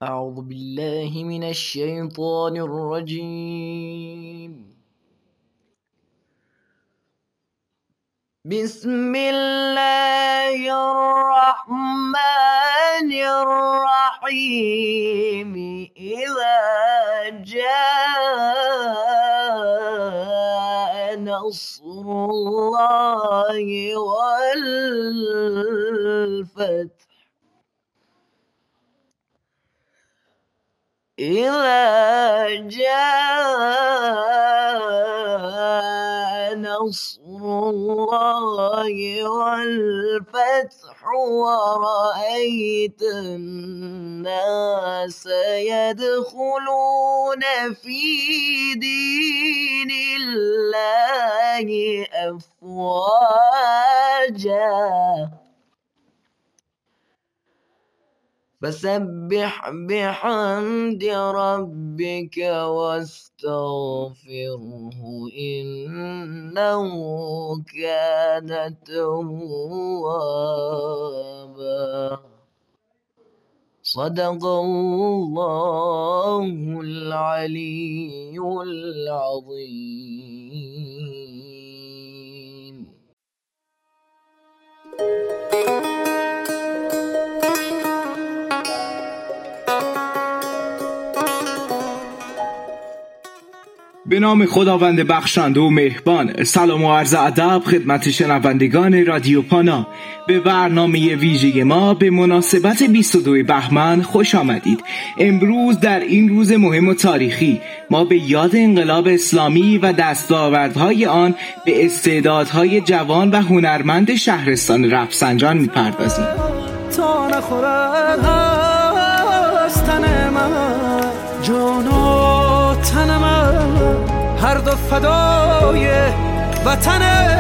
أعوذ بالله من الشيطان الرجيم. بسم الله الرحمن الرحيم. إذا جاء نصر الله والفتح إذا جاء نصر الله والفتح ورأيت الناس يدخلون في دين الله أفواجا فسبح بحمد ربك واستغفره إنه كان توابا. صدق الله العلي العظيم. به نام خداوند بخشنده و مهربان. سلام و عرض ادب خدمت شنوندگان رادیو پانا. به برنامه ویژه ما به مناسبت 22 بهمن خوش آمدید. امروز در این روز مهم و تاریخی ما به یاد انقلاب اسلامی و دستاوردهای آن به استعدادهای جوان و هنرمند شهرستان رفسنجان میپردازیم. تا نخورد هست تن من، جان و تن من، هر دو فدای وطن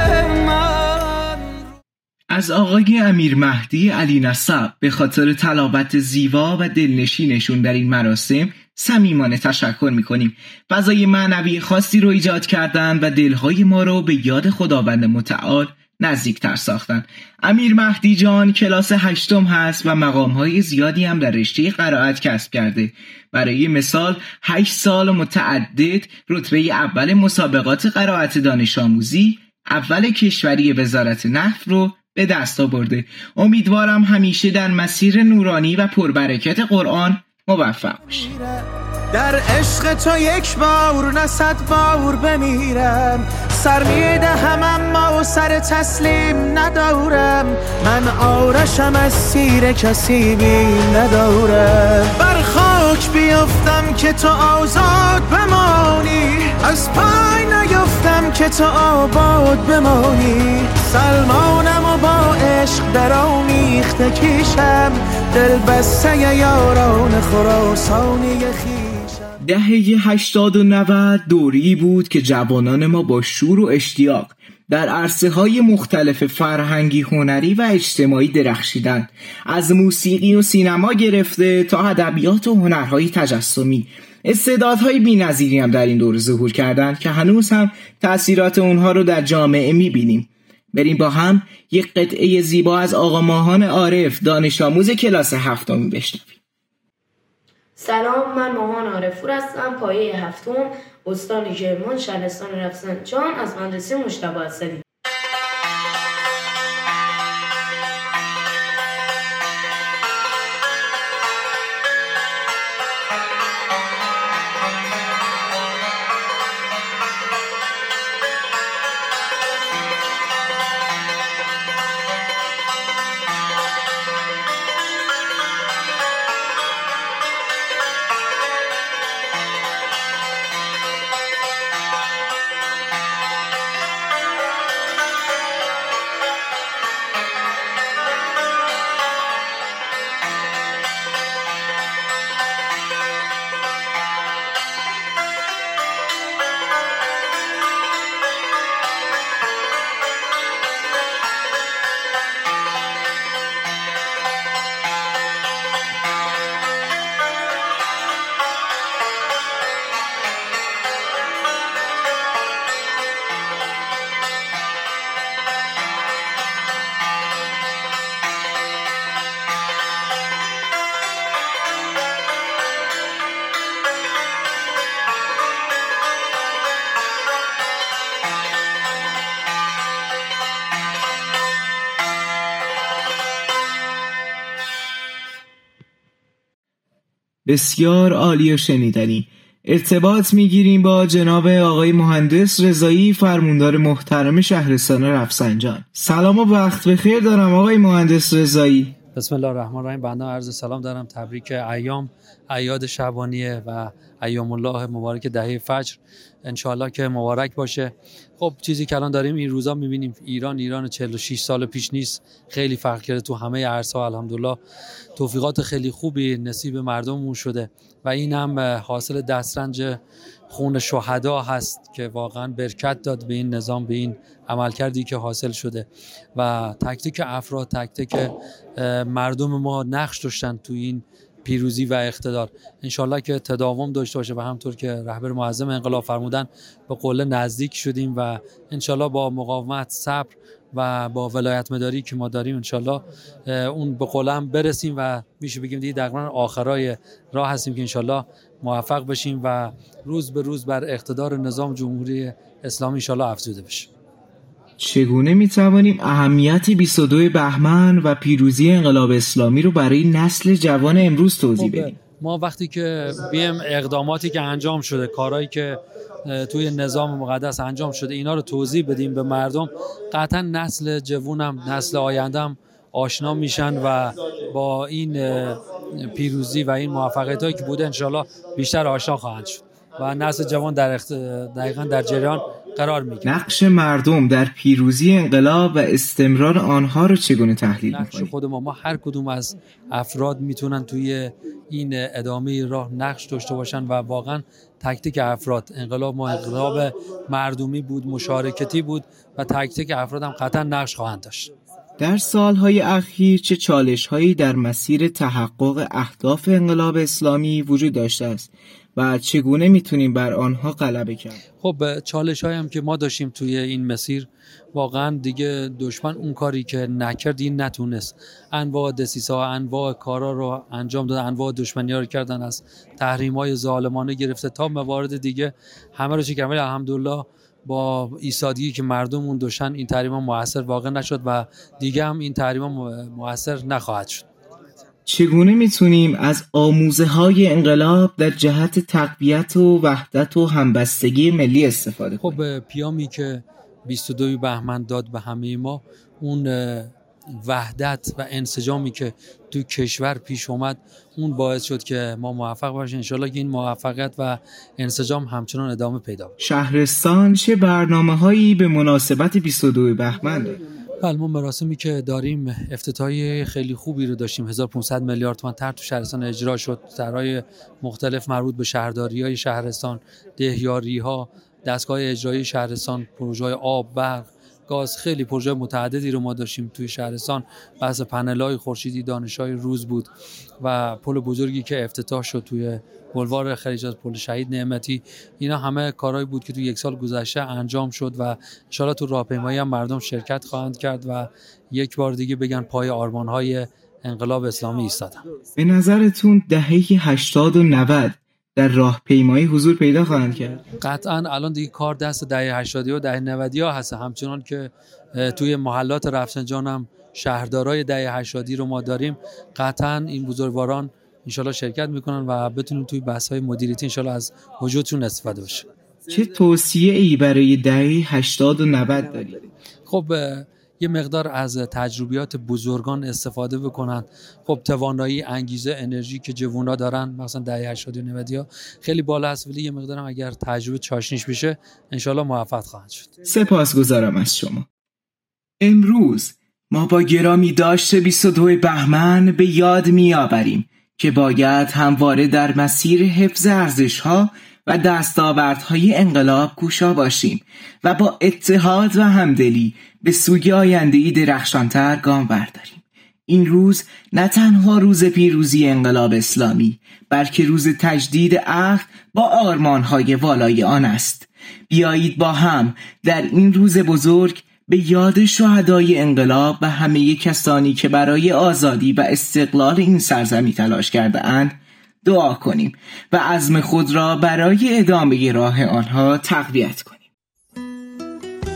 من. از آقای امیر مهدی علی نسب به خاطر تلاوت زیبا و دلنشینشون در این مراسم صمیمانه تشکر میکنیم. فضای معنوی خاصی رو ایجاد کردن و دلهای ما رو به یاد خداوند متعال نزدیکتر ساختن. امیر مهدی جان کلاس 8 هست و مقامهای زیادی هم در رشته قرائت کسب کرده. برای مثال 8 سال متعدد رتبه اول مسابقات قرائت دانش آموزی، اول کشوری وزارت نفت رو به دست آورده. امیدوارم همیشه در مسیر نورانی و پربرکت قرآن موفق باشی. در عشق تو یک بار نه 100 بار بمیرم، سر میدهم اما سر تسلیم ندارم. من آرشم از سیر کسی بیم ندارم. بر خاک بیفتم که تو آزاد بمانی، از پای نیفتم که تو آباد بمانی. سلمانم و با عشق در آمیخته کیشم، دل بسته یاران خراسانی خیشم. دهه 80 و 90 دوری بود که جوانان ما با شور و اشتیاق در عرصه‌های مختلف فرهنگی، هنری و اجتماعی درخشیدند. از موسیقی و سینما گرفته تا ادبیات و هنرهای تجسمی، استعدادهای بی‌نظیری هم در این دوره ظهور کردند که هنوز هم تأثیرات اونها رو در جامعه می‌بینیم. بریم با هم یک قطعه زیبا از آقا ماهان عارف، دانش آموز کلاس 7 بشنویم. سلام، من ماهان عارف‌پور هستم، پایه 7 استان کرمان، شهرستان رفسنجان، از مدرسه مجتبی اسدی. بسیار عالی و شنیدنی. ارتباط میگیریم با جناب آقای مهندس رضایی، فرماندار محترم شهرستان رفسنجان. سلام و وقت بخیر دارم آقای مهندس رضایی. بسم الله الرحمن الرحیم. بنده عرض سلام دارم. تبریک ایام اعیاد شبانیه و ایام الله مبارک دهه فجر انشالله که مبارک باشه. خب چیزی که الان داریم این روزا میبینیم ایران 46 سال پیش نیست، خیلی فرق کرده تو همه عرصه‌ها. الحمدلله توفیقات خیلی خوبی نصیب مردممون شده و این هم حاصل دسترنج خون شهدا هست که واقعا برکت داد به این نظام، به این عملکردی که حاصل شده و تک تک افراد، تک تک مردم ما نقش داشتن تو این پیروزی و اقتدار. انشالله که تداوم داشته باشه و همطور که رهبر معظم انقلاب فرمودن به قله نزدیک شدیم و انشالله با مقاومت، صبر و با ولایت مداری که ما داریم انشالله اون به قله هم برسیم و میشه بگیم دیگه تقریبا آخرای راه هستیم که انشالله موفق بشیم و روز به روز بر اقتدار نظام جمهوری اسلامی انشالله افزوده بشه. چگونه میتوانیم اهمیت 22 بهمن و پیروزی انقلاب اسلامی رو برای نسل جوان امروز توضیح بدیم؟ ما وقتی که بیم اقداماتی که انجام شده، کارهایی که توی نظام مقدس انجام شده، اینا رو توضیح بدیم به مردم، قطعا نسل جوونم، نسل آیندهم آشنا میشن و با این پیروزی و این موفقیتایی که بوده انشالله بیشتر آشنا خواهند شد و نسل جوان دقیقاً در جریان قرار میگیره. نقش مردم در پیروزی انقلاب و استمرار آنها رو چگونه تحلیل می‌کنید؟ نقش خود ما هر کدوم از افراد میتونن توی این ادامه راه نقش داشته باشن و واقعا تک تک افراد، انقلاب ما انقلاب مردمی بود، مشارکتی بود و تک تک افراد هم قطعا نقش خواهند داشت. در سالهای اخیر چه چالش‌هایی در مسیر تحقق اهداف انقلاب اسلامی وجود داشته است و چگونه میتونیم بر آنها غلبه کنیم؟ خب چالش‌هایی هم که ما داشتیم توی این مسیر، واقعا دیگه دشمن اون کاری که نکرد این نتونست. انواع دسیسه‌ها، انواع کارا رو انجام دادن، انواع دشمنی‌ها رو کردن، از تحریم‌های ظالمانه گرفته تا موارد دیگه همه رو چیکار کردن. الحمدلله با ایستادگی که مردمون داشتن این تحریم‌ها موثر واقع نشد و دیگه هم این تحریم‌ها موثر نخواهد شد. چگونه میتونیم از آموزه‌های انقلاب در جهت تقویت و وحدت و همبستگی ملی استفاده کنیم؟ خب پیامی که 22 بهمن داد به همه ما، اون وحدت و انسجامی که تو کشور پیش اومد، اون باعث شد که ما موفق باشیم. انشالله که این موفقیت و انسجام همچنان ادامه پیدا کنه. شهرستان چه برنامه‌هایی به مناسبت 22 بهمن داره؟ بله، ما مراسمی که داریم افتتاحیه خیلی خوبی رو داشتیم. 1500 میلیارد تومان طرح تو شهرستان اجرا شد. طرح‌های مختلف مربوط به شهرداری‌های شهرستان، دهیاری‌ها، دستگاه اجرایی شهرستان، پروژه‌های آب، برق، گاز، خیلی پروژه متعددی رو ما داشتیم توی شهرستان. بحث پنل‌های خورشیدی، دانش‌های روز بود و پل بزرگی که افتتاح شد توی بولوار خلیج، پل شهید نعمتی. اینا همه کارهایی بود که توی یک سال گذشته انجام شد و ان شاءالله تو راهپیمایی هم مردم شرکت خواهند کرد و یک بار دیگه بگن پای آرمان‌های انقلاب اسلامی ایستادن. به نظرتون دهه 80 و 90 در راهپیمایی حضور پیدا خواهند کرد؟ قطعاً الان دیگه کار دست دهه 80 و دهه 90 ها هست. همچنان که توی محلات رفسنجان هم شهردارای دهه 80 رو ما داریم، قطعاً این بزرگواران انشالله شرکت میکنن و بتونیم توی بحث‌های مدیریتی انشالله از وجودشون استفاده بشه. چه توصیه‌ای برای دهه 80 و 90 دارید؟ خب یه مقدار از تجربیات بزرگان استفاده بکنن. خب توانایی، انگیزه، انرژی که جوونا دارن مثلا دهه 80 و 90 ها خیلی بالا است، ولی یه مقدار هم اگر تجربه چاشنیش بشه انشالله موفق خواهند شد. سپاسگزارم از شما. امروز ما با گرامی داشت 22 بهمن به یاد می‌آوریم که باید همواره در مسیر حفظ ارزش‌ها و دستاوردهای انقلاب کوشا باشیم و با اتحاد و همدلی به سوی آینده‌ای درخشانتر گام برداریم. این روز نه تنها روز پیروزی انقلاب اسلامی، بلکه روز تجدید عهد با آرمان‌های والای آن است. بیایید با هم در این روز بزرگ به یاد شهدای انقلاب و همه کسانی که برای آزادی و استقلال این سرزمین تلاش کرده اند دعا کنیم و عزم خود را برای ادامه راه آنها تقویت کنیم.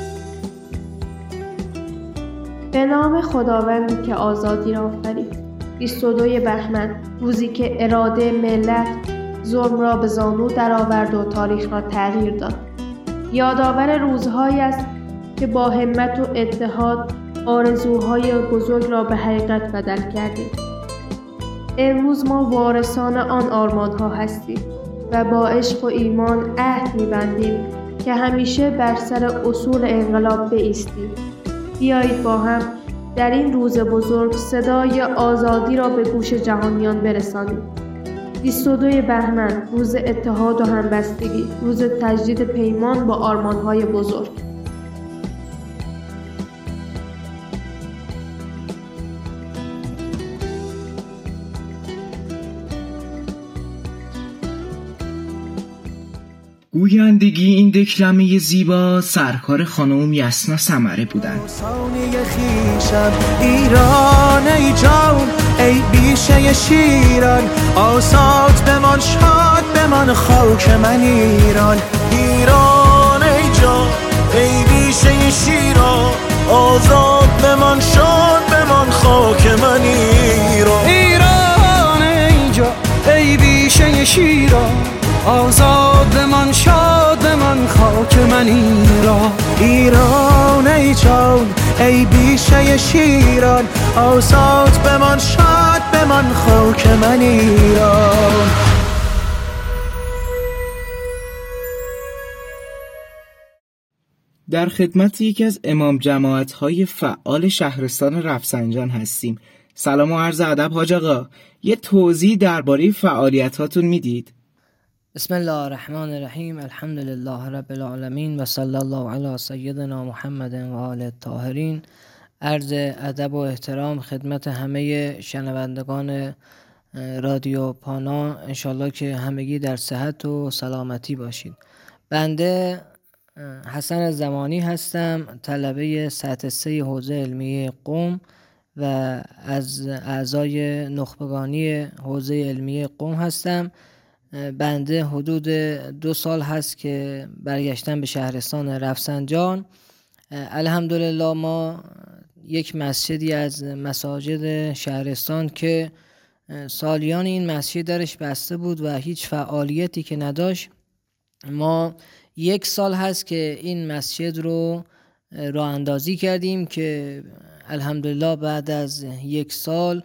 به نام خداوندی که آزادی را آفرید. 22 بهمن، روزی که اراده ملت ظلم را به زانو درآورد و تاریخ را تغییر داد. یادآور روزهایی است که با همت و اتحاد آرزوهای بزرگ را به حقیقت بدل کردیم. امروز ما وارثان آن آرمان‌ها هستیم و با عشق و ایمان عهد می‌بندیم که همیشه بر سر اصول انقلاب بایستیم. بیایید با هم در این روز بزرگ صدای آزادی را به گوش جهانیان برسانیم. 22 بهمن، روز اتحاد و همبستگی، روز تجدید پیمان با آرمان‌های بزرگ. گویندگی این دکلمه زیبا سرکار خانم یسنا سمره بودند. خیشم ایران ای جان، ای بیشه شیران، آزاد بمان شاد بمان خاک من ایران. ایران ای جان، ای بیشه شیران، آزاد بمان شاد بمان خاک من ایران. ایران ای جان، ای بیشه شیران، آزاد بمان شاد بمان خاک من ایران. ایران ای جان، ای بیشه شیران، آزاد بمان شاد بمان خاک من ایران. در خدمت یکی از امام جماعت‌های فعال شهرستان رفسنجان هستیم. سلام و عرض ادب حاج آقا، یه توضیح درباره فعالیتاتون میدید؟ بسم الله الرحمن الرحیم، الحمد لله رب العالمین و صلی الله علی سیدنا محمد و آله الطاهرین. عرض ادب و احترام خدمت همه شنوندگان رادیو پانا، انشالله که همگی در صحت و سلامتی باشید. بنده حسن زمانی هستم، طلبه سطح 3 حوزه علمیه قم و از اعضای نخبگانی حوزه علمیه قم هستم. بنده حدود 2 سال هست که برگشتم به شهرستان رفسنجان. الحمدلله ما یک مسجدی از مساجد شهرستان که سالیان این مسجد درش بسته بود و هیچ فعالیتی که نداشت، ما 1 سال هست که این مسجد رو راه اندازی کردیم که الحمدلله بعد از 1 سال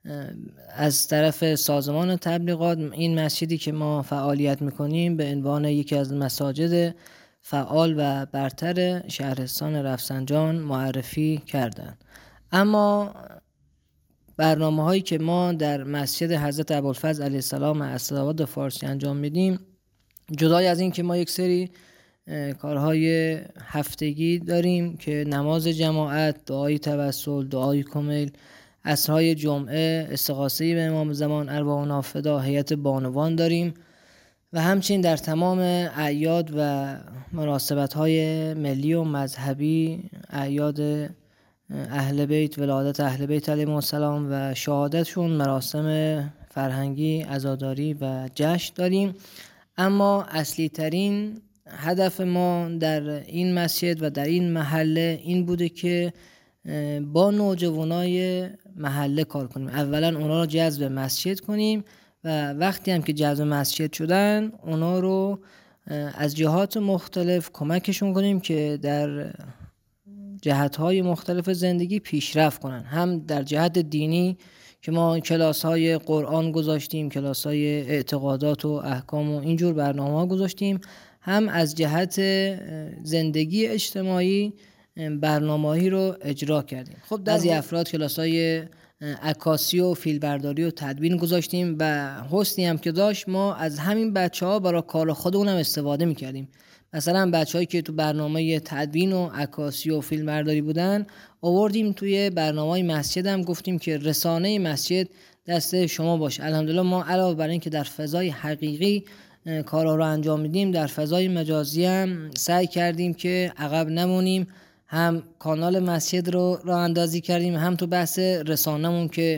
از طرف سازمان تبلیغات این مسجدی که ما فعالیت میکنیم به عنوان یکی از مساجد فعال و برتر شهرستان رفسنجان معرفی کردند. اما برنامه هایی که ما در مسجد حضرت ابوالفضل علیه السلام اسدآباد فارسی انجام میدیم، جدای از این که ما یک سری کارهای هفتگی داریم که نماز جماعت، دعای توسل، دعای کمیل، عصرهای جمعه، استغاثه به امام زمان ارواحنا فدا، هیئت بانوان داریم و همچنین در تمام اعیاد و مناسبت‌های ملی و مذهبی، اعیاد اهل بیت، ولادت اهل بیت علیهم السلام و شهادتشون، مراسم فرهنگی، عزاداری و جشن داریم. اما اصلی ترین هدف ما در این مسجد و در این محله این بوده که با نوجوانای محله کار کنیم. اولا اونا رو جذب مسجد کنیم و وقتی هم که جذب مسجد شدن اونا رو از جهات مختلف کمکشون کنیم که در جهت‌های مختلف زندگی پیشرفت کنن. هم در جهت دینی که ما کلاس‌های قرآن گذاشتیم، کلاس‌های اعتقادات و احکام و اینجور برنامه‌ها گذاشتیم، هم از جهت زندگی اجتماعی برنامه‌ای رو اجرا کردیم. خب بعضی افراد کلاس‌های عکاسی و فیلمبرداری و تدوین گذاشتیم و حسنی هم که داشت، ما از همین بچه‌ها برای کار خودمون هم استفاده می‌کردیم. مثلا بچه‌هایی که تو برنامه تدوین و عکاسی و فیلمبرداری بودن آوردیم توی برنامه‌های مسجد، هم گفتیم که رسانه مسجد دست شما باشه. الحمدلله ما علاوه بر این که در فضای حقیقی کارا رو انجام میدیم، در فضای مجازی هم سعی کردیم که عقب نمونیم. هم کانال مسجد رو راه اندازی کردیم، هم تو بحث رسانه‌مون که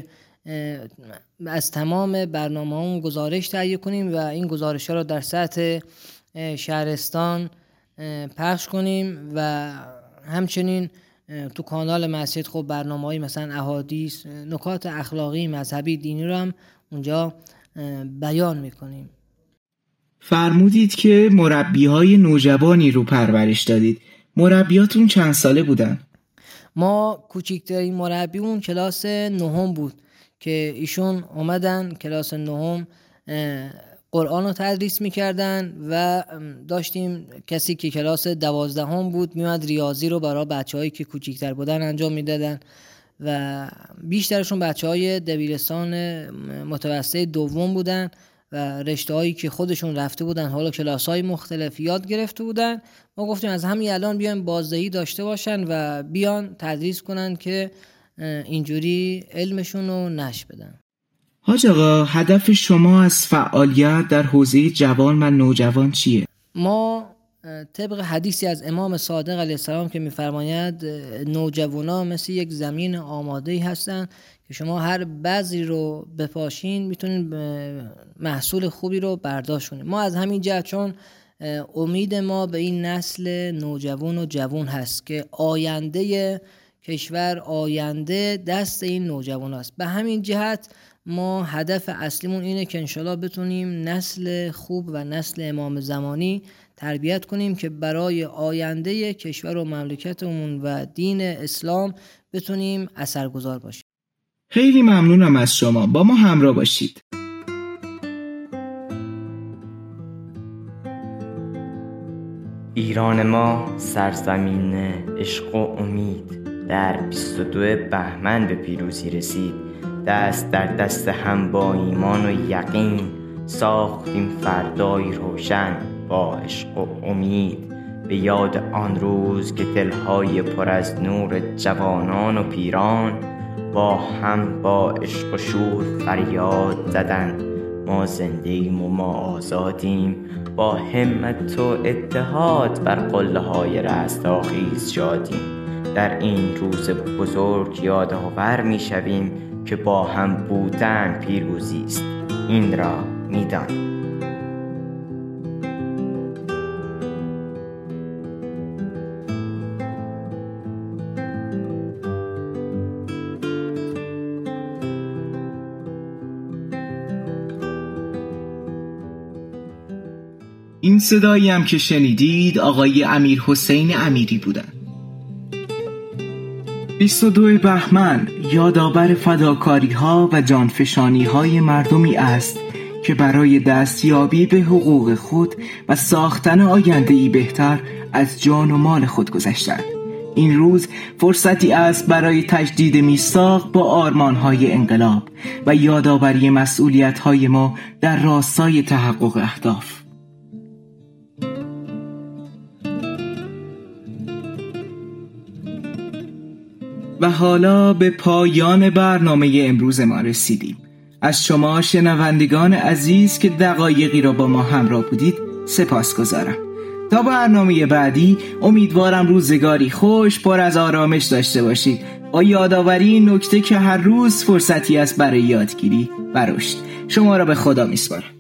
از تمام برنامه‌مون گزارش تهیه کنیم و این گزارش‌ها رو در سطح شهرستان پخش کنیم و همچنین تو کانال مسجد خب برنامه‌های مثلا احادیث، نکات اخلاقی، مذهبی، دینی رو هم اونجا بیان میکنیم. فرمودید که مربی‌های نوجوانی رو پرورش دادید. مربیاتون چند ساله بودن؟ ما کوچکترین مربیمون کلاس 9 بود که ایشون اومدن کلاس 9 قرآن رو تدریس میکردن و داشتیم کسی که کلاس 12 بود میومد ریاضی رو برای بچه‌هایی که کوچکتر بودن انجام میدادن و بیشترشون بچه‌های دبیرستان متوسطه دوم بودن و رشته‌هایی که خودشون رفته بودن حالا کلاس‌های مختلف یاد گرفته بودن. ما گفتیم از همین الان بیان بازدهی داشته باشن و بیان تدریس کنن که اینجوری علمشون رو نشر بدن. حاج آقا، هدف شما از فعالیت در حوزه جوان و نوجوان چیه؟ ما طبق حدیثی از امام صادق علیه السلام که می‌فرماید نوجوانا مثل یک زمین آماده‌ای هستن که شما هر بذری رو بپاشین میتونین محصول خوبی رو برداشت کنین. ما از همین جهت چون امید ما به این نسل نوجوان و جوان هست که آینده کشور، آینده دست این نوجوان هست، به همین جهت ما هدف اصلیمون اینه که انشالله بتونیم نسل خوب و نسل امام زمانی تربیت کنیم که برای آینده کشور و مملکتمون و دین اسلام بتونیم اثرگذار باشیم. خیلی ممنونم از شما، با ما همراه باشید. ایران ما سرزمین عشق و امید، در 22 بهمن به پیروزی رسید. دست در دست هم با ایمان و یقین، ساختیم فردایی روشن با عشق و امید. به یاد آن روز که دلهای پر از نور جوانان و پیران با هم با عشق و شور فریاد زدند ما زنده‌ایم و ما آزادیم. با همت و اتحاد بر قله‌های رستاخیز شادیم. در این روز بزرگ یادآور می‌شویم که با هم بودن پیروزی است، این را می‌دان. این صدایی هم که شنیدید آقای امیر حسین امیری بودن. 22 بهمن یادآور فداکاری ها و جانفشانی های مردمی است که برای دستیابی به حقوق خود و ساختن آینده‌ای بهتر از جان و مال خود گذشتند. این روز فرصتی است برای تجدید میثاق با آرمان‌های انقلاب و یادآوری مسئولیت‌های ما در راستای تحقق اهداف. و حالا به پایان برنامه امروز ما رسیدیم. از شما شنوندگان عزیز که دقایقی را با ما همراه بودید سپاسگزارم. تا برنامه بعدی امیدوارم روزگاری خوش پر از آرامش داشته باشید، با یادآوری این نکته که هر روز فرصتی است برای یادگیری و رشد. شما را به خدا میسپارم.